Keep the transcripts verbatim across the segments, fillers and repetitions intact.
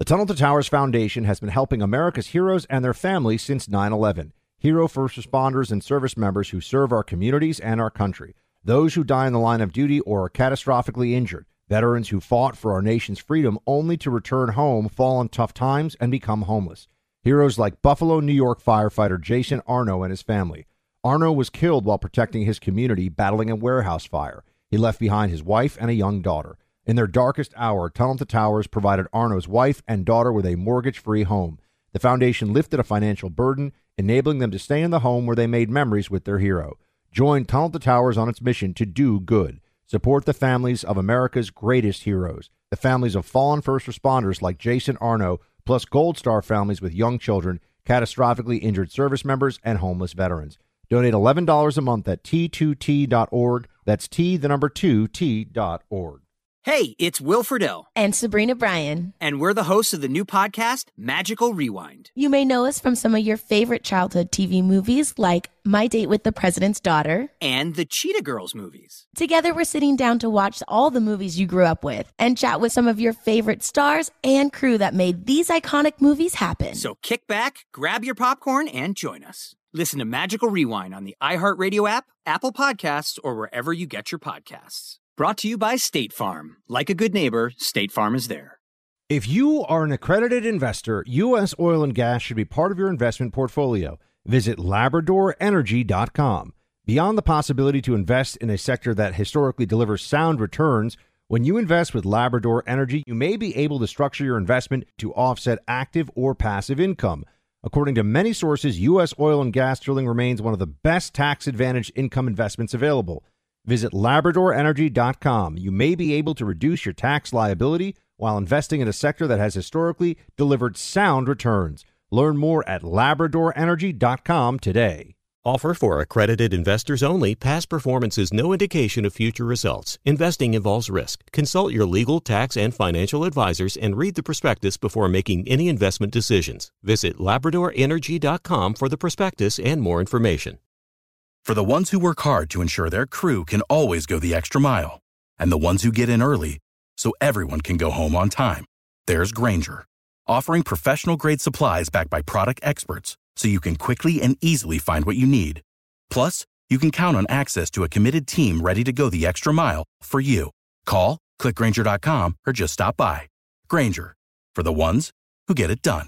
The Tunnel to Towers Foundation has been helping America's heroes and their families since nine eleven. Hero first responders and service members who serve our communities and our country. Those who die in the line of duty or are catastrophically injured. Veterans who fought for our nation's freedom only to return home, fall in tough times, and become homeless. Heroes like Buffalo, New York firefighter Jason Arno and his family. Arno was killed while protecting his community battling a warehouse fire. He left behind his wife and a young daughter. In their darkest hour, Tunnel to Towers provided Arno's wife and daughter with a mortgage-free home. The foundation lifted a financial burden, enabling them to stay in the home where they made memories with their hero. Join Tunnel to Towers on its mission to do good. Support the families of America's greatest heroes, the families of fallen first responders like Jason Arno, plus Gold Star families with young children, catastrophically injured service members, and homeless veterans. Donate eleven dollars a month at T two T dot org. That's T, the number two, T dot org. Hey, it's Will Friedle. And Sabrina Bryan. And we're the hosts of the new podcast, Magical Rewind. You may know us from some of your favorite childhood T V movies like My Date with the President's Daughter. And the Cheetah Girls movies. Together, we're sitting down to watch all the movies you grew up with and chat with some of your favorite stars and crew that made these iconic movies happen. So kick back, grab your popcorn, and join us. Listen to Magical Rewind on the iHeartRadio app, Apple Podcasts, or wherever you get your podcasts. Brought to you by State Farm. Like a good neighbor, State Farm is there. If you are an accredited investor, U S oil and gas should be part of your investment portfolio. Visit Labrador Energy dot com. Beyond the possibility to invest in a sector that historically delivers sound returns, when you invest with Labrador Energy, you may be able to structure your investment to offset active or passive income. According to many sources, U S oil and gas drilling remains one of the best tax-advantaged income investments available. Visit Labrador Energy dot com. You may be able to reduce your tax liability while investing in a sector that has historically delivered sound returns. Learn more at Labrador Energy dot com today. Offer for accredited investors only. Past performance is no indication of future results. Investing involves risk. Consult your legal, tax, and financial advisors and read the prospectus before making any investment decisions. Visit Labrador Energy dot com for the prospectus and more information. For the ones who work hard to ensure their crew can always go the extra mile, and the ones who get in early so everyone can go home on time, there's Grainger, offering professional-grade supplies backed by product experts so you can quickly and easily find what you need. Plus, you can count on access to a committed team ready to go the extra mile for you. Call, click Grainger dot com, or just stop by. Grainger, for the ones who get it done.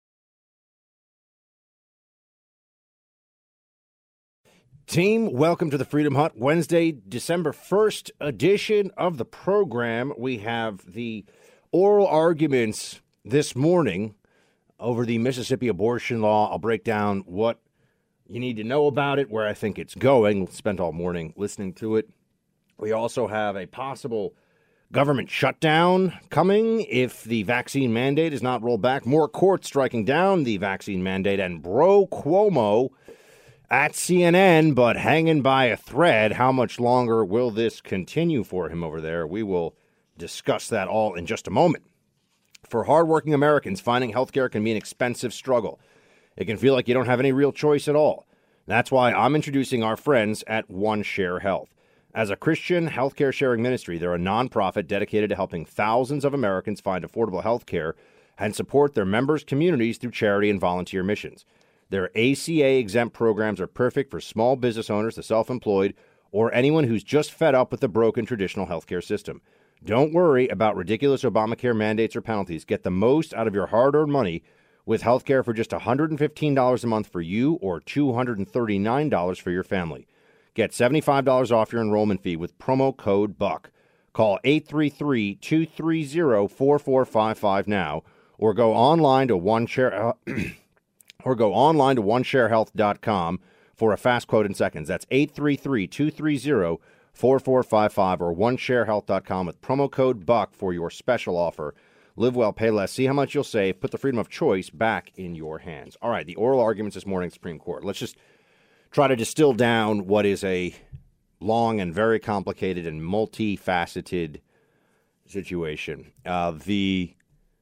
Team, welcome to the Freedom Hut, Wednesday, December first edition of the program. We have the oral arguments this morning over the Mississippi abortion law. I'll break down what you need to know about it, where I think it's going. Spent all morning listening to it. We also have a possible government shutdown coming if the vaccine mandate is not rolled back. More courts striking down the vaccine mandate, and Bro Cuomo at C N N, but hanging by a thread. How much longer will this continue for him over there? We will discuss that all in just a moment. For hardworking Americans, finding healthcare can be an expensive struggle. It can feel like you don't have any real choice at all. That's why I'm introducing our friends at OneShare Health. As a Christian healthcare sharing ministry, they're a nonprofit dedicated to helping thousands of Americans find affordable healthcare and support their members' communities through charity and volunteer missions. Their A C A-exempt programs are perfect for small business owners, the self-employed, or anyone who's just fed up with the broken traditional healthcare system. Don't worry about ridiculous Obamacare mandates or penalties. Get the most out of your hard-earned money with healthcare for just one hundred fifteen dollars a month for you or two hundred thirty-nine dollars for your family. Get seventy-five dollars off your enrollment fee with promo code BUCK. Call eight three three, two three zero, four four five five now or go online to OneShare... Uh, or go online to one share health dot com for a fast quote in seconds. That's eight three three, two three zero, four four five five or one share health dot com with promo code BUCK for your special offer. Live well, pay less. See how much you'll save. Put the freedom of choice back in your hands. All right, the oral arguments this morning at the Supreme Court. Let's just try to distill down what is a long and very complicated and multifaceted situation. Uh, the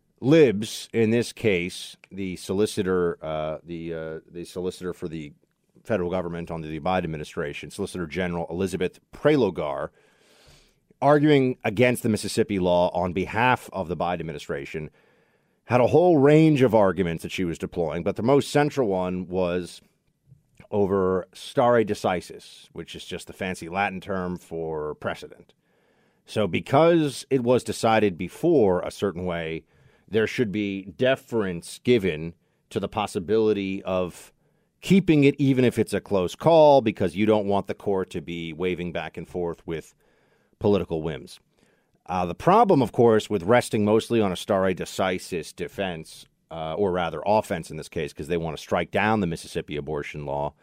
libs, in this case, the solicitor, uh, the uh, the solicitor for the federal government under the Biden administration, Solicitor General Elizabeth Prelogar, arguing against the Mississippi law on behalf of the Biden administration, had a whole range of arguments that she was deploying, but the most central one was over stare decisis, which is just the fancy Latin term for precedent. So because it was decided before a certain way, there should be deference given to the possibility of keeping it even if it's a close call, because you don't want the court to be waving back and forth with political whims. Uh, the problem, of course, with resting mostly on a stare decisis defense, uh, or rather offense in this case, because they want to strike down the Mississippi abortion law,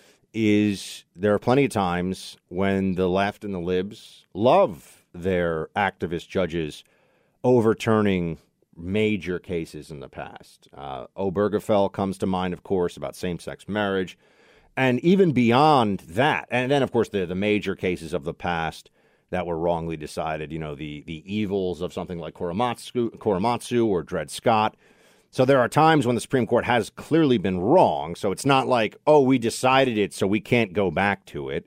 is there are plenty of times when the left and the libs love their activist judges overturning major cases in the past. Uh, Obergefell comes to mind, of course, about same-sex marriage. And even beyond that, and then, of course, the, the major cases of the past that were wrongly decided, you know, the, the evils of something like Korematsu, Korematsu or Dred Scott. So there are times when the Supreme Court has clearly been wrong. So it's not like, oh, we decided it, so we can't go back to it.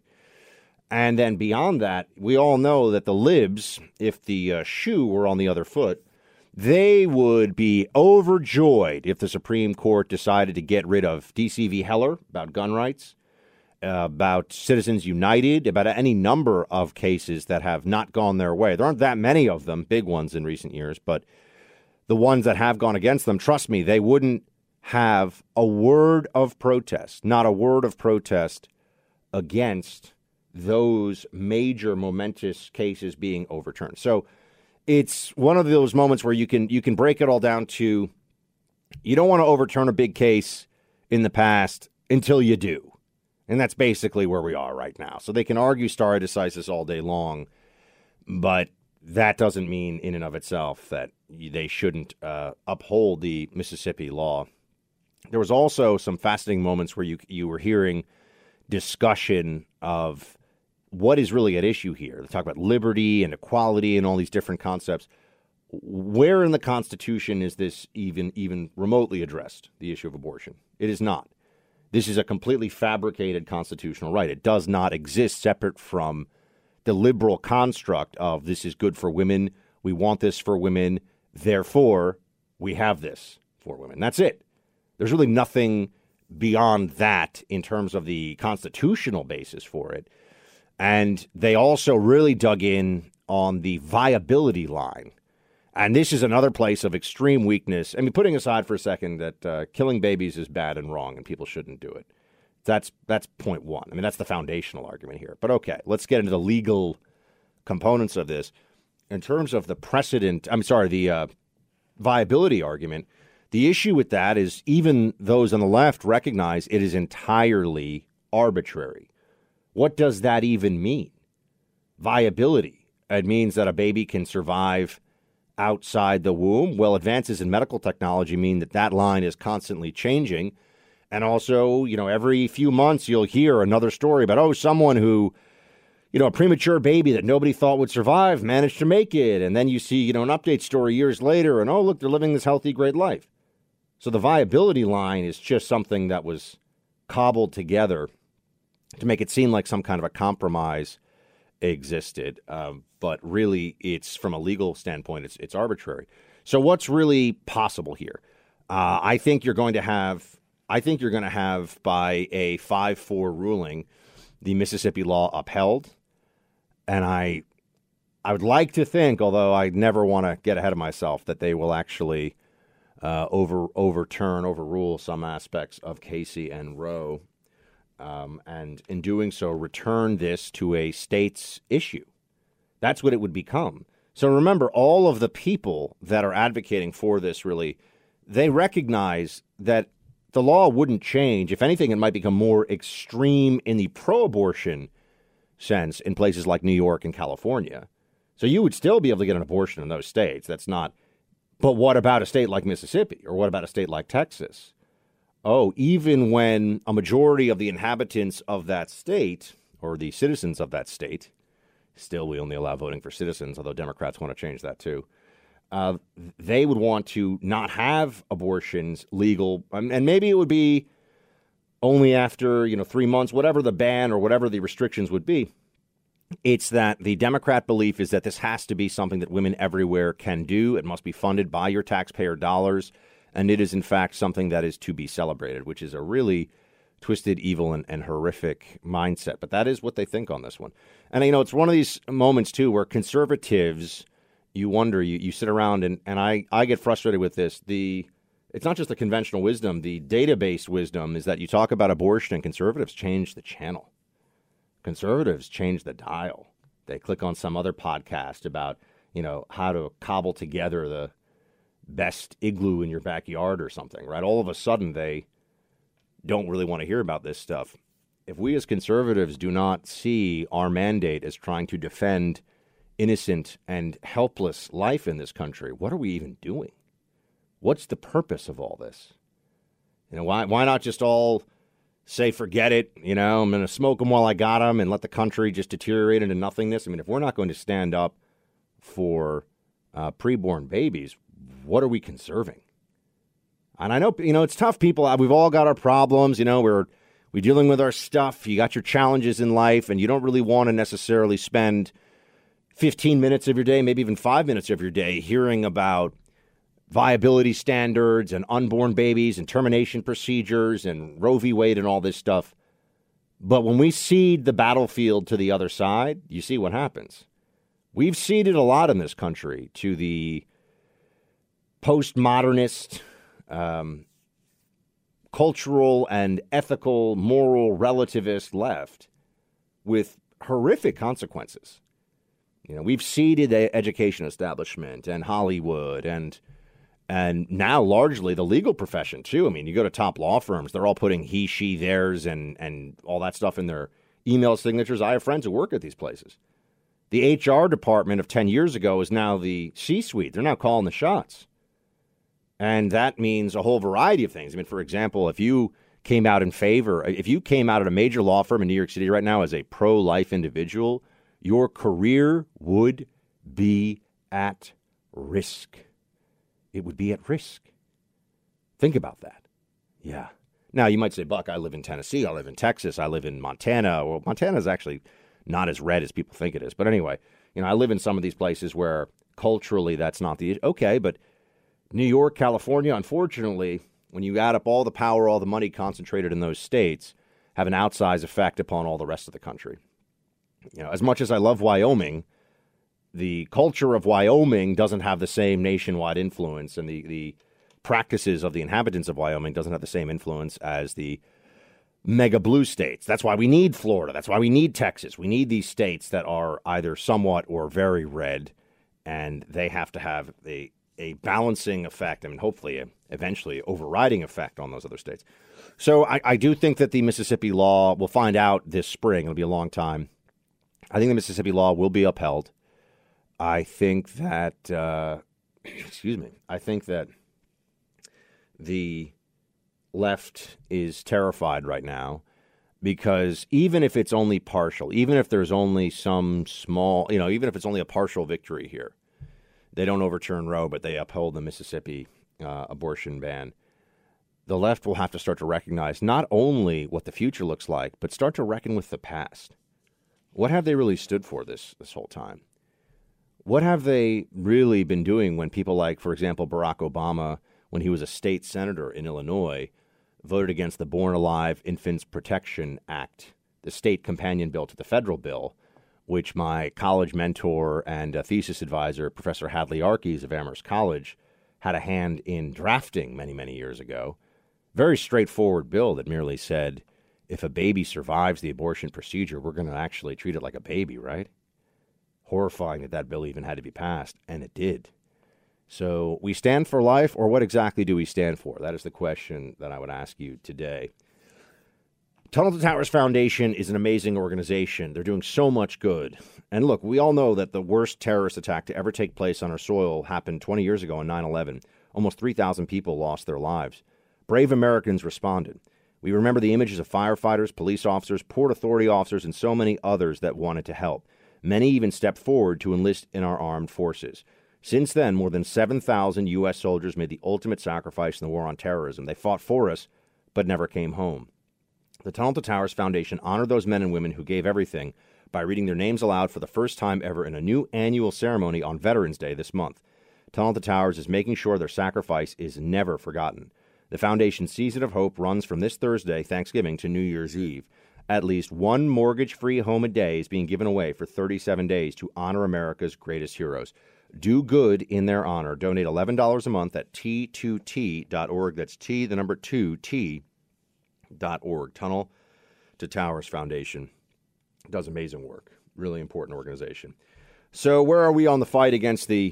And then beyond that, we all know that the libs, if the uh, shoe were on the other foot, they would be overjoyed if the Supreme Court decided to get rid of D C v. Heller about gun rights, uh, about Citizens United, about any number of cases that have not gone their way. There aren't that many of them, big ones in recent years, but the ones that have gone against them, trust me, they wouldn't have a word of protest, not a word of protest against those major momentous cases being overturned. So it's one of those moments where you can you can break it all down to, you don't want to overturn a big case in the past until you do. And that's basically where we are right now. So they can argue stare decisis all day long, but that doesn't mean in and of itself that they shouldn't uh, uphold the Mississippi law. There was also some fascinating moments where you you were hearing discussion of what is really at issue here. They talk about liberty and equality and all these different concepts. Where in the Constitution is this even even remotely addressed, the issue of abortion? It is not. This is a completely fabricated constitutional right. It does not exist separate from the liberal construct of this is good for women, we want this for women, therefore we have this for women. That's it. There's really nothing beyond that in terms of the constitutional basis for it. And they also really dug in on the viability line. And this is another place of extreme weakness. I mean, putting aside for a second that uh, killing babies is bad and wrong and people shouldn't do it. That's that's point one. I mean, that's the foundational argument here. But okay, let's get into the legal components of this. In terms of the precedent, I'm sorry, the uh, viability argument, the issue with that is even those on the left recognize it is entirely arbitrary. What does that even mean? Viability. It means that a baby can survive outside the womb. Well, advances in medical technology mean that that line is constantly changing. And also, you know, every few months you'll hear another story about, oh, someone who, you know, a premature baby that nobody thought would survive managed to make it. And then you see, you know, an update story years later and, oh, look, they're living this healthy, great life. So the viability line is just something that was cobbled together to make it seem like some kind of a compromise existed. Um, but really, it's from a legal standpoint, it's it's arbitrary. So what's really possible here? Uh, I think you're going to have, I think you're going to have by a five four ruling, the Mississippi law upheld. And I, I would like to think, although I never want to get ahead of myself, that they will actually uh, over overturn, overrule some aspects of Casey and Roe. Um, and in doing so, return this to a state's issue. That's what it would become. So remember, all of the people that are advocating for this, really, they recognize that the law wouldn't change. If anything, it might become more extreme in the pro-abortion sense in places like New York and California. So you would still be able to get an abortion in those states. That's not. But what about a state like Mississippi? Or what about a state like Texas? Oh, even when a majority of the inhabitants of that state, or the citizens of that state, still we only allow voting for citizens, although Democrats want to change that too, uh, they would want to not have abortions legal. And maybe it would be only after, you know, three months, whatever the ban or whatever the restrictions would be. It's that the Democrat belief is that this has to be something that women everywhere can do. It must be funded by your taxpayer dollars. And it is, in fact, something that is to be celebrated, which is a really twisted, evil, and, and horrific mindset. But that is what they think on this one. And, you know, it's one of these moments, too, where conservatives, you wonder, you, you sit around, and, and I, I get frustrated with this. The It's not just the conventional wisdom. The database wisdom is that you talk about abortion, and conservatives change the channel. Conservatives change the dial. They click on some other podcast about, you know, how to cobble together the best igloo in your backyard or something, right? All of a sudden, they don't really want to hear about this stuff. If we as conservatives do not see our mandate as trying to defend innocent and helpless life in this country, what are we even doing? What's the purpose of all this? You know, why why not just all say, forget it, you know, I'm going to smoke them while I got them and let the country just deteriorate into nothingness? I mean, if we're not going to stand up for uh, preborn babies, what are we conserving? And I know, you know, it's tough, people. We've all got our problems. You know, we're we're dealing with our stuff. You got your challenges in life, and you don't really want to necessarily spend fifteen minutes of your day, maybe even five minutes of your day, hearing about viability standards and unborn babies and termination procedures and Roe v. Wade and all this stuff. But when we cede the battlefield to the other side, you see what happens. We've ceded a lot in this country to the postmodernist, um, cultural and ethical, moral, relativist left with horrific consequences. You know, we've ceded the education establishment and Hollywood and and now largely the legal profession, too. I mean, you go to top law firms, they're all putting he, she, theirs and, and all that stuff in their email signatures. I have friends who work at these places. The H R department of ten years ago is now the C-suite. They're now calling the shots. And that means a whole variety of things. I mean, for example, if you came out in favor, if you came out at a major law firm in New York City right now as a pro-life individual, your career would be at risk. It would be at risk. Think about that. Yeah. Now, you might say, Buck, I live in Tennessee. I live in Texas. I live in Montana. Well, Montana is actually not as red as people think it is. But anyway, you know, I live in some of these places where culturally that's not the issue. Okay, but New York, California, unfortunately, when you add up all the power, all the money concentrated in those states, have an outsized effect upon all the rest of the country. You know, as much as I love Wyoming, the culture of Wyoming doesn't have the same nationwide influence, and the, the practices of the inhabitants of Wyoming doesn't have the same influence as the mega blue states. That's why we need Florida. That's why we need Texas. We need these states that are either somewhat or very red, and they have to have a, a balancing effect, I mean, hopefully a, eventually overriding effect on those other states. So I, I do think that the Mississippi law, we'll find out this spring. It'll be a long time. I think the Mississippi law will be upheld. I think that, uh, excuse me, I think that the left is terrified right now because even if it's only partial, even if there's only some small, you know, even if it's only a partial victory here, they don't overturn Roe, but they uphold the Mississippi uh, abortion ban. The left will have to start to recognize not only what the future looks like, but start to reckon with the past. What have they really stood for this this whole time? What have they really been doing when people like, for example, Barack Obama, when he was a state senator in Illinois, voted against the Born Alive Infants Protection Act, the state companion bill to the federal bill, which my college mentor and a thesis advisor, Professor Hadley Arkes of Amherst College, had a hand in drafting many, many years ago. Very straightforward bill that merely said, if a baby survives the abortion procedure, we're going to actually treat it like a baby, right? Horrifying that that bill even had to be passed, and it did. So we stand for life, or what exactly do we stand for? That is the question that I would ask you today. Tunnel to Towers Foundation is an amazing organization. They're doing so much good. And look, we all know that the worst terrorist attack to ever take place on our soil happened twenty years ago on nine eleven. Almost three thousand people lost their lives. Brave Americans responded. We remember the images of firefighters, police officers, Port Authority officers, and so many others that wanted to help. Many even stepped forward to enlist in our armed forces. Since then, more than seven thousand U S soldiers made the ultimate sacrifice in the war on terrorism. They fought for us, but never came home. The Tunnel to Towers Foundation honored those men and women who gave everything by reading their names aloud for the first time ever in a new annual ceremony on Veterans Day this month. Tunnel to Towers is making sure their sacrifice is never forgotten. The Foundation's Season of Hope runs from this Thursday, Thanksgiving, to New Year's Eve. At least one mortgage-free home a day is being given away for thirty-seven days to honor America's greatest heroes. Do good in their honor. Donate eleven dollars a month at T two T dot org. That's T, the number two, T dot org. Tunnel to Towers Foundation does amazing work. Really important organization. So where are we on the fight against the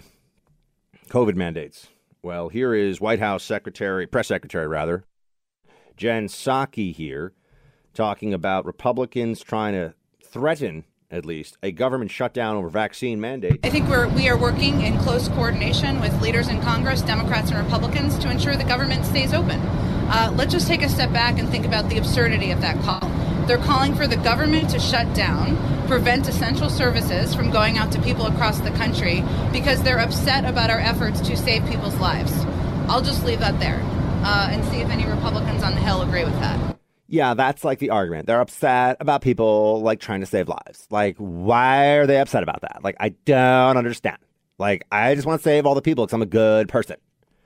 COVID mandates? Well, here is White House Secretary, Press Secretary, rather, Jen Psaki here, talking about Republicans trying to threaten, at least, a government shutdown over vaccine mandate. I think we're, we are working in close coordination with leaders in Congress, Democrats and Republicans, to ensure the government stays open. Uh, let's just take a step back and think about the absurdity of that call. They're calling for the government to shut down, prevent essential services from going out to people across the country because they're upset about our efforts to save people's lives. I'll just leave that there uh, and see if any Republicans on the Hill agree with that. Yeah, that's like the argument. They're upset about people like trying to save lives. Like, why are they upset about that? Like, I don't understand. Like, I just want to save all the people because I'm a good person.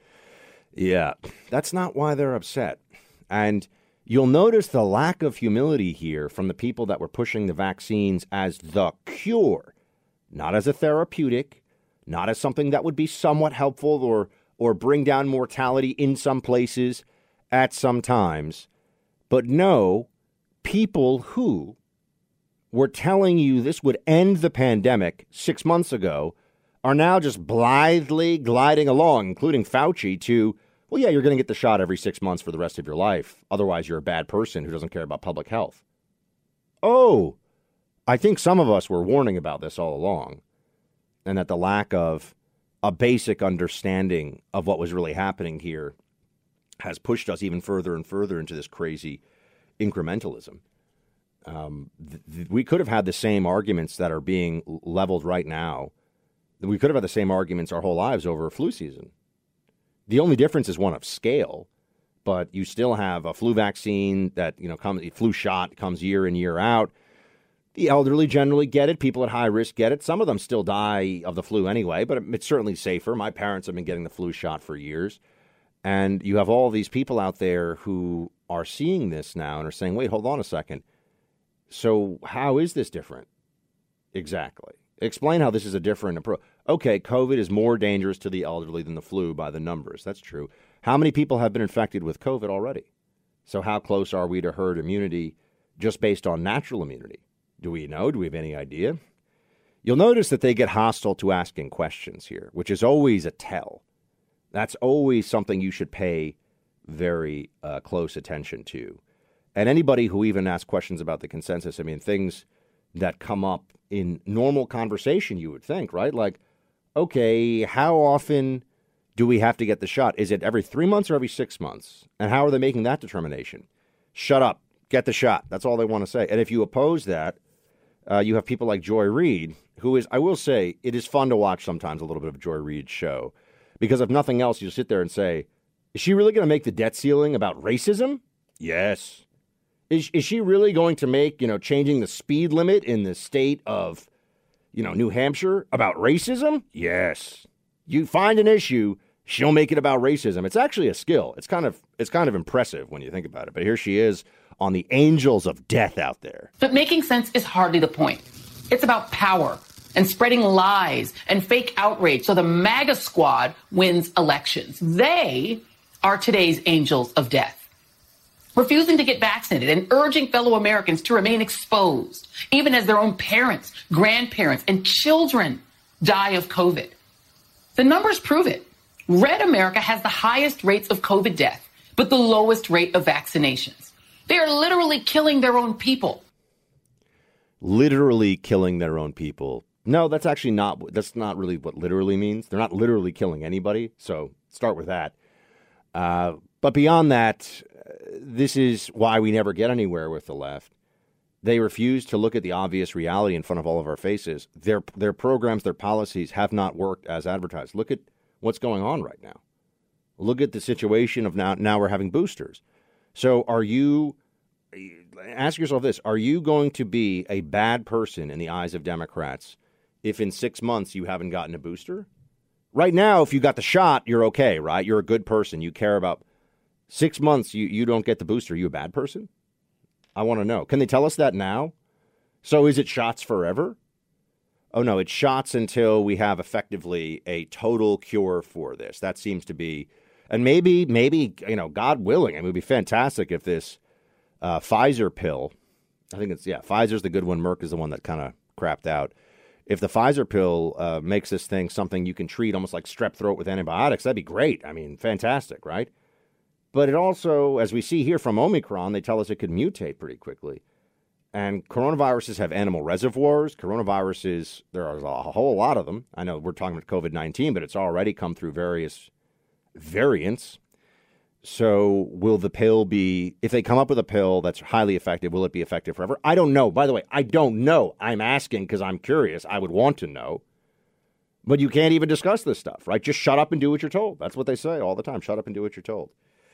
Yeah, that's not why they're upset. And you'll notice the lack of humility here from the people that were pushing the vaccines as the cure, not as a therapeutic, not as something that would be somewhat helpful or or bring down mortality in some places at some times. But no, people who were telling you this would end the pandemic six months ago are now just blithely gliding along, including Fauci, to, well, yeah, you're going to get the shot every six months for the rest of your life. Otherwise, you're a bad person who doesn't care about public health. Oh, I think some of us were warning about this all along, and that the lack of a basic understanding of what was really happening here has pushed us even further and further into this crazy incrementalism. Um, th- th- we could have had the same arguments that are being leveled right now. We could have had the same arguments our whole lives over flu season. The only difference is one of scale, but you still have a flu vaccine that, you know, comes, flu shot comes year in, year out. The elderly generally get it. People at high risk get it. Some of them still die of the flu anyway, but it's certainly safer. My parents have been getting the flu shot for years. And you have all these people out there who are seeing this now and are saying, wait, hold on a second. So how is this different? Exactly. Explain how this is a different approach. Okay, COVID is more dangerous to the elderly than the flu by the numbers. That's true. How many people have been infected with COVID already? So how close are we to herd immunity just based on natural immunity? Do we know? Do we have any idea? You'll notice that they get hostile to asking questions here, which is always a tell. That's always something you should pay very uh, close attention to. And anybody who even asks questions about the consensus, I mean, things that come up in normal conversation, you would think, right? Like, okay, how often do we have to get the shot? Is it every three months or every six months? And how are they making that determination? Shut up, get the shot. That's all they want to say. And if you oppose that, uh, you have people like Joy Reid, who is, I will say, it is fun to watch sometimes a little bit of Joy Reid's show. Because if nothing else, you sit there and say, is she really going to make the debt ceiling about racism? Yes. Is is she really going to make, you know, changing the speed limit in the state of, you know, New Hampshire about racism? Yes. You find an issue, she'll make it about racism. It's actually a skill. It's kind of it's kind of impressive when you think about it. But here she is on the angels of death out there. But making sense is hardly the point. It's about power and spreading lies and fake outrage so the MAGA squad wins elections. They are today's angels of death. Refusing to get vaccinated and urging fellow Americans to remain exposed, even as their own parents, grandparents, and children die of COVID. The numbers prove it. Red America has the highest rates of COVID death, but the lowest rate of vaccinations. They are literally killing their own people. Literally killing their own people. No, that's actually not, that's not really what literally means. They're not literally killing anybody, so start with that. Uh, but beyond that, this is why we never get anywhere with the left. They refuse to look at the obvious reality in front of all of our faces. Their their programs, their policies have not worked as advertised. Look at what's going on right now. Look at the situation of now, now we're having boosters. So are you, ask yourself this. Are you going to be a bad person in the eyes of Democrats if in six months you haven't gotten a booster? Right now, if you got the shot, you're okay, right? You're a good person. You care about six months, you, you don't get the booster. Are you a bad person? I want to know. Can they tell us that now? So is it shots forever? Oh, no, it's shots until we have effectively a total cure for this. That seems to be, and maybe, maybe, you know, God willing, it would be fantastic if this uh, Pfizer pill, I think it's, yeah, Pfizer's the good one. Merck is the one that kind of crapped out. If the Pfizer pill uh, makes this thing something you can treat almost like strep throat with antibiotics, that'd be great. I mean, fantastic, right? But it also, as we see here from Omicron, they tell us it could mutate pretty quickly. And coronaviruses have animal reservoirs. Coronaviruses, there are a whole lot of them. I know we're talking about COVID nineteen, but it's already come through various variants. So will the pill be, if they come up with a pill that's highly effective, will it be effective forever? I don't know. By the way, I don't know. I'm asking because I'm curious. I would want to know. But you can't even discuss this stuff, right? Just shut up and do what you're told. That's what they say all the time. Shut up and do what you're told.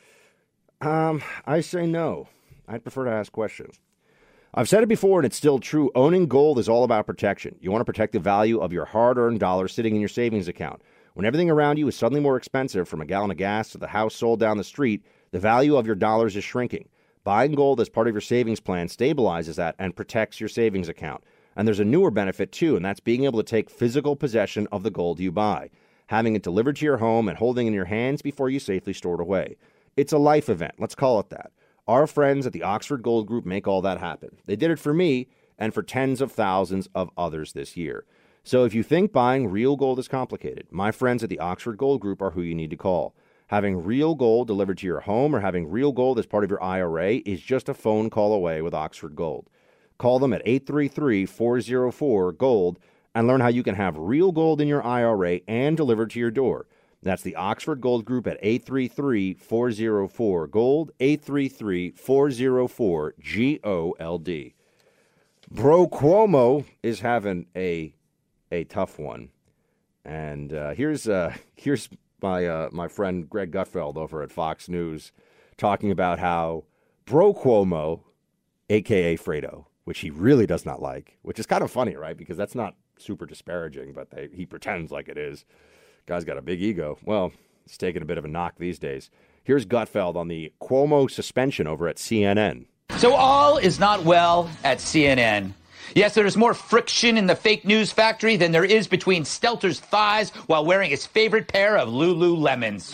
Um, I say no. I'd prefer to ask questions. I've said it before, and it's still true. Owning gold is all about protection. You want to protect the value of your hard-earned dollars sitting in your savings account. When everything around you is suddenly more expensive, from a gallon of gas to the house sold down the street, the value of your dollars is shrinking. Buying gold as part of your savings plan stabilizes that and protects your savings account. And there's a newer benefit, too, and that's being able to take physical possession of the gold you buy, having it delivered to your home and holding it in your hands before you safely store it away. It's a life event. Let's call it that. Our friends at the Oxford Gold Group make all that happen. They did it for me and for tens of thousands of others this year. So if you think buying real gold is complicated, my friends at the Oxford Gold Group are who you need to call. Having real gold delivered to your home or having real gold as part of your I R A is just a phone call away with Oxford Gold. Call them at eight three three, four oh four, GOLD and learn how you can have real gold in your I R A and delivered to your door. That's the Oxford Gold Group at eight three three, four oh four, GOLD, eight three three, four oh four, G O L D. Bro Cuomo is having a a tough one. And uh, here's uh, here's my uh, my friend Greg Gutfeld over at Fox News talking about how Bro Cuomo, a k a. Fredo, which he really does not like, which is kind of funny, right? Because that's not super disparaging, but they, he pretends like it is. Guy's got a big ego. Well, he's taking a bit of a knock these days. Here's Gutfeld on the Cuomo suspension over at C N N. So all is not well at C N N. Yes, there is more friction in the fake news factory than there is between Stelter's thighs while wearing his favorite pair of Lululemons.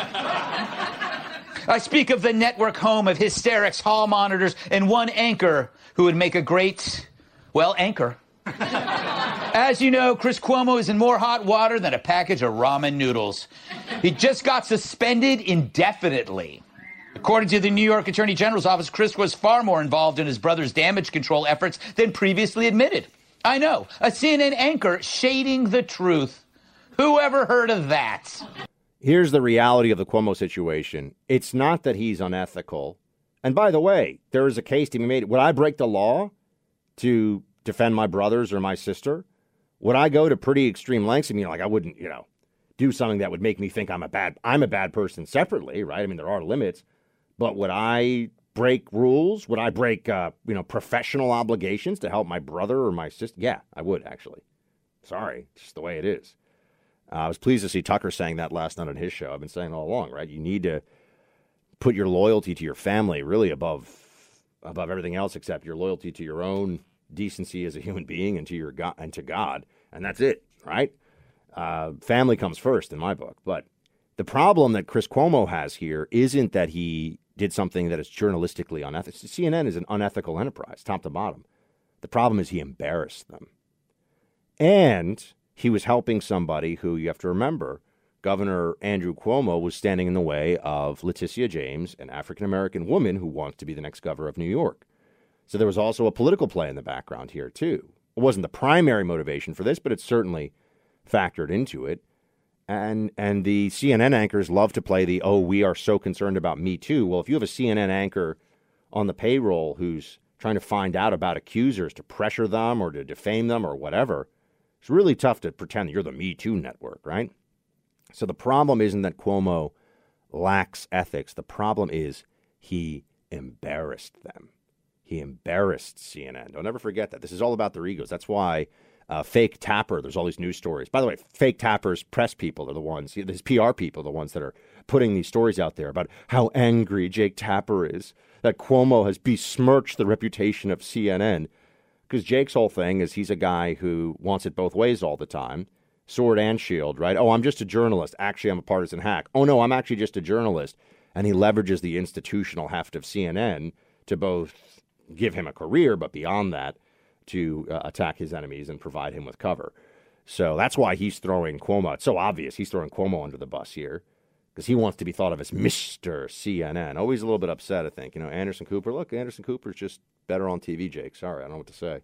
I speak of the network home of hysterics, hall monitors, and one anchor who would make a great, well, anchor. As you know, Chris Cuomo is in more hot water than a package of ramen noodles. He just got suspended indefinitely. According to the New York Attorney General's office, Chris was far more involved in his brother's damage control efforts than previously admitted. I know, a C N N anchor shading the truth. Who ever heard of that? Here's the reality of the Cuomo situation. It's not that he's unethical. And by the way, there is a case to be made. Would I break the law to defend my brothers or my sister? Would I go to pretty extreme lengths? I mean, like I wouldn't, you know, do something that would make me think I'm a bad, I'm a bad person separately, right? I mean, there are limits. But would I break rules? Would I break, uh, you know, professional obligations to help my brother or my sister? Yeah, I would, actually. Sorry, it's just the way it is. Uh, I was pleased to see Tucker saying that last night on his show. I've been saying all along, right? You need to put your loyalty to your family really above above everything else except your loyalty to your own decency as a human being and to your God, and to God. And that's it, right? Uh, family comes first in my book. But the problem that Chris Cuomo has here isn't that he did something that is journalistically unethical. C N N is an unethical enterprise, top to bottom. The problem is he embarrassed them. And he was helping somebody who, you have to remember, Governor Andrew Cuomo was standing in the way of Letitia James, an African-American woman who wants to be the next governor of New York. So there was also a political play in the background here, too. It wasn't the primary motivation for this, but it certainly factored into it. And and the C N N anchors love to play the, oh, we are so concerned about Me Too. Well, if you have a C N N anchor on the payroll who's trying to find out about accusers to pressure them or to defame them or whatever, it's really tough to pretend that you're the Me Too network, right? So the problem isn't that Cuomo lacks ethics. The problem is he embarrassed them. He embarrassed C N N. Don't ever forget that. This is all about their egos. That's why uh, fake Tapper, there's all these news stories. By the way, fake Tapper's press people are the ones, his P R people are the ones that are putting these stories out there about how angry Jake Tapper is, that Cuomo has besmirched the reputation of C N N. Because Jake's whole thing is he's a guy who wants it both ways all the time, sword and shield, right? Oh, I'm just a journalist. Actually, I'm a partisan hack. Oh, no, I'm actually just a journalist. And he leverages the institutional heft of C N N to both give him a career, but beyond that, to uh, attack his enemies and provide him with cover. So that's why he's throwing Cuomo. It's so obvious he's throwing Cuomo under the bus here because he wants to be thought of as Mister C N N. Always a little bit upset, I think. You know, Anderson Cooper, look, Anderson Cooper's just better on T V, Jake. Sorry, I don't know what to say.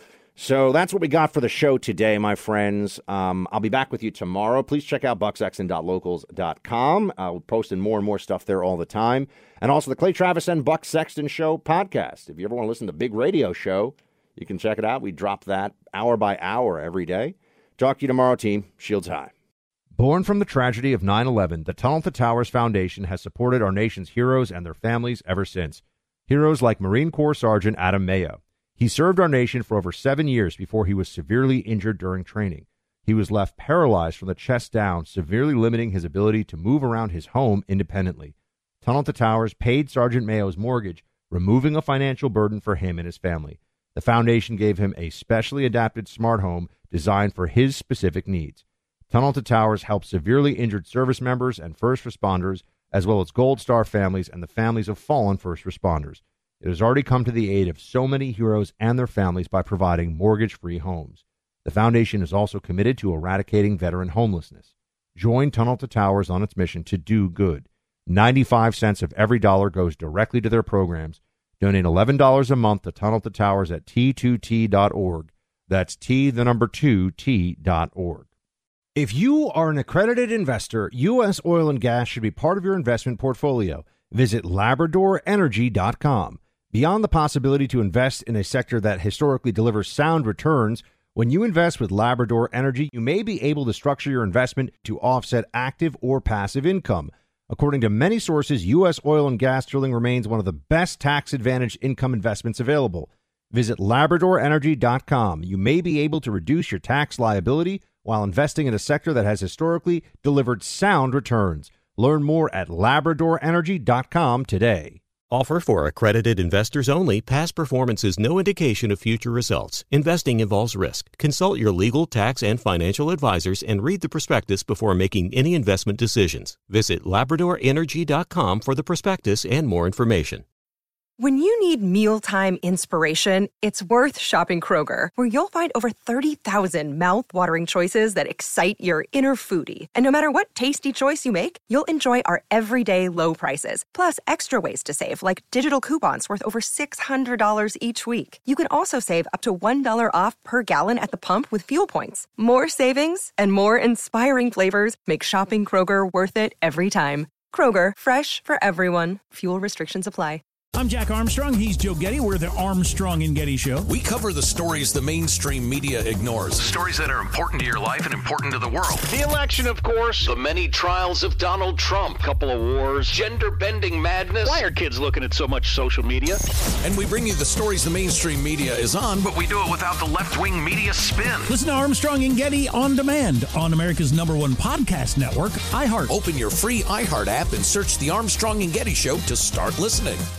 So that's what we got for the show today, my friends. Um, I'll be back with you tomorrow. Please check out buck sexton dot locals dot com. I'll posting more and more stuff there all the time. And also the Clay Travis and Buck Sexton Show podcast. If you ever want to listen to Big Radio Show, you can check it out. We drop that hour by hour every day. Talk to you tomorrow, team. Shields high. Born from the tragedy of nine eleven, the Tunnel to Towers Foundation has supported our nation's heroes and their families ever since. Heroes like Marine Corps Sergeant Adam Mayo. He served our nation for over seven years before he was severely injured during training. He was left paralyzed from the chest down, severely limiting his ability to move around his home independently. Tunnel to Towers paid Sergeant Mayo's mortgage, removing a financial burden for him and his family. The foundation gave him a specially adapted smart home designed for his specific needs. Tunnel to Towers helps severely injured service members and first responders, as well as Gold Star families and the families of fallen first responders. It has already come to the aid of so many heroes and their families by providing mortgage-free homes. The foundation is also committed to eradicating veteran homelessness. Join Tunnel to Towers on its mission to do good. ninety-five cents of every dollar goes directly to their programs. Donate eleven dollars a month to Tunnel to Towers at T two T dot org. That's T, the number two, T dot org. If you are an accredited investor, U S oil and gas should be part of your investment portfolio. Visit Labrador Energy dot com. Beyond the possibility to invest in a sector that historically delivers sound returns, when you invest with Labrador Energy, you may be able to structure your investment to offset active or passive income. According to many sources, U S oil and gas drilling remains one of the best tax-advantaged income investments available. Visit Labrador Energy dot com. You may be able to reduce your tax liability while investing in a sector that has historically delivered sound returns. Learn more at Labrador Energy dot com today. Offer for accredited investors only. Past performance is no indication of future results. Investing involves risk. Consult your legal, tax, and financial advisors and read the prospectus before making any investment decisions. Visit Labrador Energy dot com for the prospectus and more information. When you need mealtime inspiration, it's worth shopping Kroger, where you'll find over thirty thousand mouth-watering choices that excite your inner foodie. And no matter what tasty choice you make, you'll enjoy our everyday low prices, plus extra ways to save, like digital coupons worth over six hundred dollars each week. You can also save up to one dollar off per gallon at the pump with fuel points. More savings and more inspiring flavors make shopping Kroger worth it every time. Kroger, fresh for everyone. Fuel restrictions apply. I'm Jack Armstrong. He's Joe Getty. We're the Armstrong and Getty Show. We cover the stories the mainstream media ignores. Stories that are important to your life and important to the world. The election, of course. The many trials of Donald Trump. Couple of wars. Gender-bending madness. Why are kids looking at so much social media? And we bring you the stories the mainstream media is on, but we do it without the left-wing media spin. Listen to Armstrong and Getty on demand on America's number one podcast network, iHeart. Open your free iHeart app and search the Armstrong and Getty Show to start listening.